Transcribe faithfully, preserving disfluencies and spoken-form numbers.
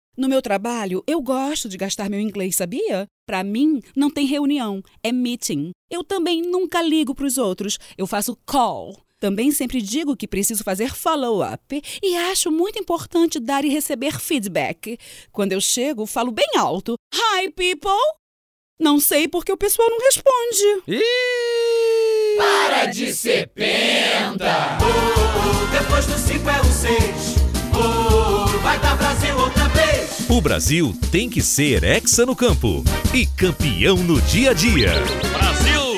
No meu trabalho, eu gosto de gastar meu inglês, sabia? Para mim, não tem reunião, é meeting. Eu também nunca ligo para os outros, eu faço call. Também sempre digo que preciso fazer follow-up e acho muito importante dar e receber feedback. Quando eu chego, falo bem alto. Hi, people! Não sei porque o pessoal não responde. Ih! Para de ser penta! Oh, depois do cinco é o seis. Oh, vai dar Brasil outra vez! O Brasil tem que ser hexa no campo e campeão no dia a dia. Brasil!